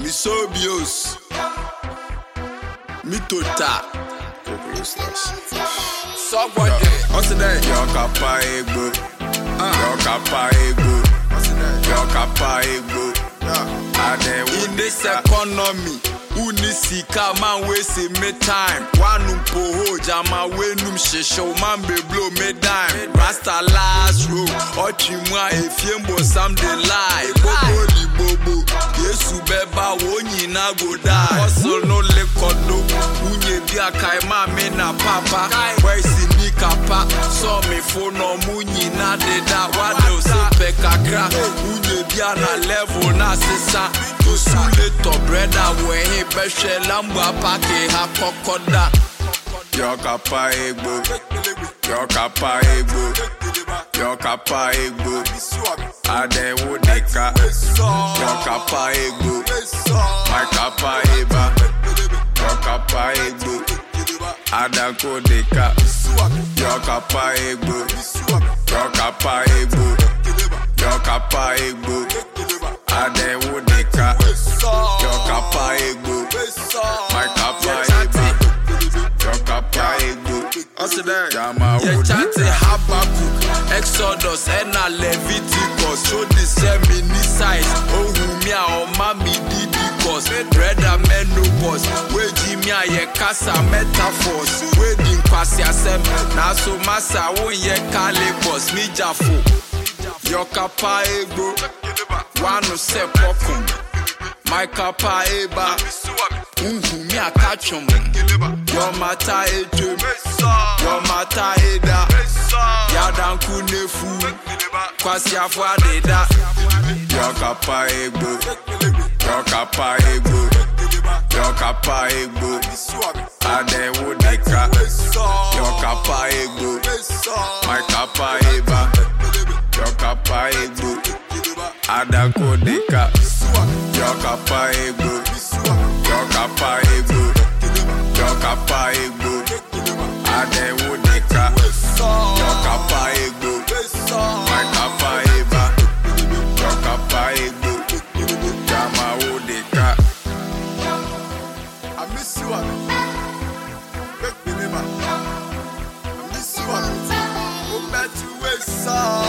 Misobios Mitota Somebody what's the name? Yo kapa ego Yo kapa ego Yo kapa ego In this economy Unisika man we see me time One poho jama we num shisho man be blow me dime Rasta last row Ochimwa efiembo some dey lie Bobo li bobo Yesu beba wonyi na go die Hustle no lekodo Unye bia kaima me na papa Where si ni kapa So me phone no munyi na deda Wado se pe kakra Unye bia na level na sisa Sule to brother we he beshe lamba pake ha kokoda Yo kapa ego Yo kapa ego Yo kapa ego Ade wodeka Yo kapa ego My kapa eba Yo kapa ego Ada kodeka Yo kapa ego Yo kapa ego Yo kapa ego Ade wodeka Yo kapa ego My kapa eba Yo kapa ego Jama wodeka Habakkuk Exodus Ena Leviticus Show the semi size Oh humia o mami didicus Brother menopause We jimia ye kasa metaphors We din kwasi asem Na so masa won ye calibus Mi jafo Yo kapa ego Wano se pokum My kapa eba mi akachum Yo mata ejem Yo mata eda Yadan kunefu Kwasi afwa deda Yo kapa ego Yo kapa ego Yo kapa ego Ade wodeka Yo kapa ego My kapa eba Yo kapa ego Ada kodeka Yo kapa ego Yo kapa ego Yo kapa ego Ade wodeka Yo kapa ego My kapa eba Yo kapa ego Jama wodeka I miss you Make me I miss you Go back to West Side